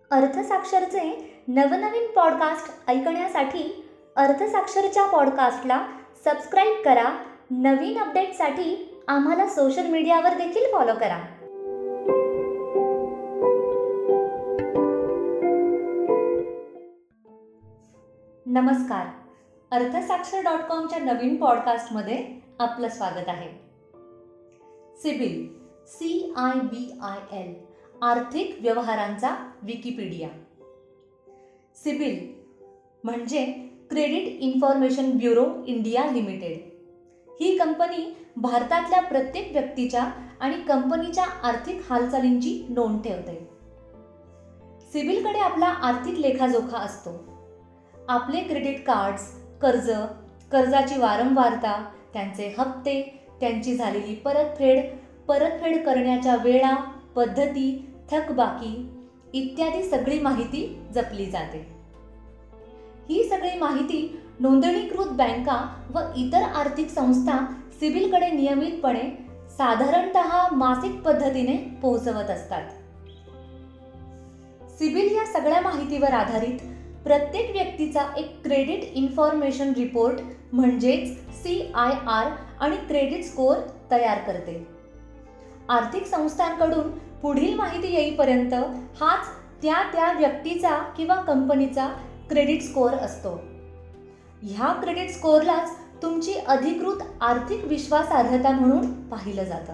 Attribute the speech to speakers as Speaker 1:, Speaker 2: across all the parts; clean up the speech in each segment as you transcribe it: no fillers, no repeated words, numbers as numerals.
Speaker 1: अर्थसाक्षरचे नवनवीन पॉडकास्ट ऐकण्यासाठी अर्थसाक्षरच्या पॉडकास्टला सबस्क्राईब करा. नवीन अपडेटसाठी आम्हाला सोशल मीडियावर देखील फॉलो करा. नमस्कार. अर्थसाक्षर.comच्या नवीन पॉडकास्टमध्ये आपलं स्वागत आहे. सिबिल CIBIL आर्थिक व्यवहारांचा विकिपीडिया. सिबिल म्हणजे credit information bureau India limited. ही कंपनी भारतातल्या प्रत्येक व्यक्तीच्या आणि कंपनीच्या आर्थिक हालचालींची नोंद ठेवते. सिबिलकडे आपला आर्थिक लेखाजोखा असतो. आपले क्रेडिट कार्ड्स, कर्जाची वारंवारता, त्यांचे हप्ते, त्यांची झालेली परतफेड करण्याच्या वेळा, पद्धती, थकबाकी इत्यादी सगळी माहिती जपली जाते. ही सगळी माहिती नोंदणीकृत बँका व इतर आर्थिक संस्था सिबिलकडे नियमितपणे साधारणतः मासिक पद्धतीने पोहोचवत असतात. सिबिल या सगळ्या माहितीवर आधारित प्रत्येक व्यक्तीचा एक क्रेडिट इन्फॉर्मेशन रिपोर्ट म्हणजेच CIR आणि क्रेडिट स्कोअर तयार करते. आर्थिक संस्थांकडून पुढील माहिती येईपर्यंत हाच त्या व्यक्तीचा किंवा कंपनीचा क्रेडिट स्कोअर असतो. ह्या क्रेडिट स्कोअरलाच तुमची अधिकृत आर्थिक विश्वासार्हता म्हणून पाहिलं जातं.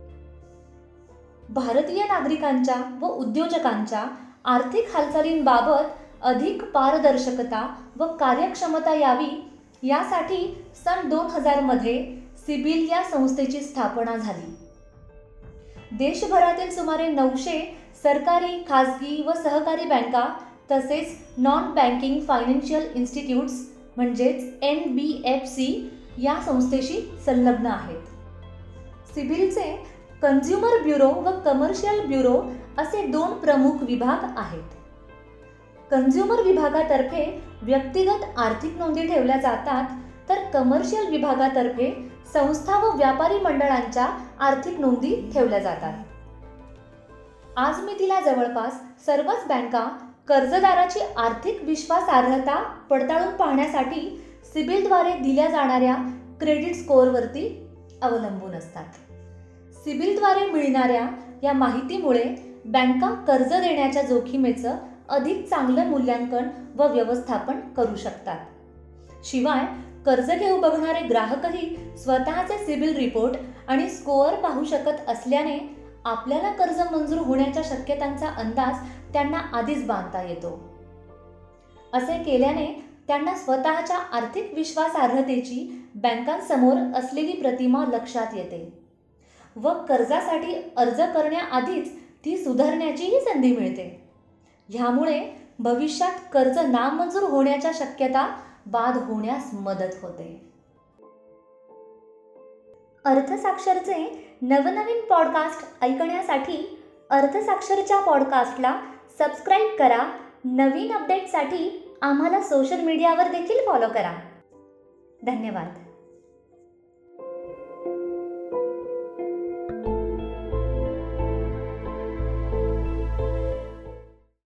Speaker 1: भारतीय नागरिकांच्या व उद्योजकांच्या आर्थिक हालचालींबाबत अधिक पारदर्शकता व कार्यक्षमता यावी यासाठी सन 2000 मध्ये सिबिल या संस्थेची स्थापना झाली. देशभरातील सुमारे 900 सरकारी, खाजगी व सहकारी बँका तसेच नॉन बँकिंग फायनान्शियल इन्स्टिट्यूट्स म्हणजेच NBFC या संस्थेशी संलग्न आहेत. सिबिलचे कन्झ्युमर ब्युरो व कमर्शियल ब्युरो असे 2 प्रमुख विभाग आहेत. कन्झ्युमर विभागातर्फे व्यक्तिगत आर्थिक नोंदी ठेवल्या जातात, तर कमर्शियल विभागातर्फे संस्था व व्यापारी मंडळांच्या आर्थिक नोंदी ठेवल्या जातात. आज मितीला जवळपास सर्वच बँका कर्जदाराची आर्थिक विश्वासार्हता पडताळून पाहण्यासाठी सिबिलद्वारे दिल्या जाणाऱ्या क्रेडिट स्कोअरवरती अवलंबून असतात. सिबिलद्वारे मिळणाऱ्या या माहितीमुळे बँका कर्ज देण्याच्या जोखीमेचं अधिक चांगलं मूल्यांकन व व्यवस्थापन करू शकतात. शिवाय कर्ज घेऊ बघणारे ग्राहकही स्वतःचे सिबिल रिपोर्ट आणि स्कोअर पाहू शकत असल्याने आपल्याला कर्ज मंजूर होण्याच्या शक्यतांचा अंदाज त्यांना आधीच बांधता येतो. असे केल्याने त्यांना स्वतःच्या आर्थिक विश्वासार्हतेची बँकांसमोर असलेली प्रतिमा लक्षात येते व कर्जासाठी अर्ज करण्याआधीच ती सुधारण्याचीही संधी मिळते. ह्यामुळे भविष्यात कर्ज नामंजूर होण्याच्या शक्यता बाद होण्यास मदत होते. अर्थसाक्षरचे नवनवीन पॉडकास्ट ऐकण्यासाठी अर्थसाक्षरच्या पॉडकास्टला सबस्क्राईब करा. नवीन अपडेटसाठी आम्हाला सोशल मीडियावर देखील फॉलो करा. धन्यवाद.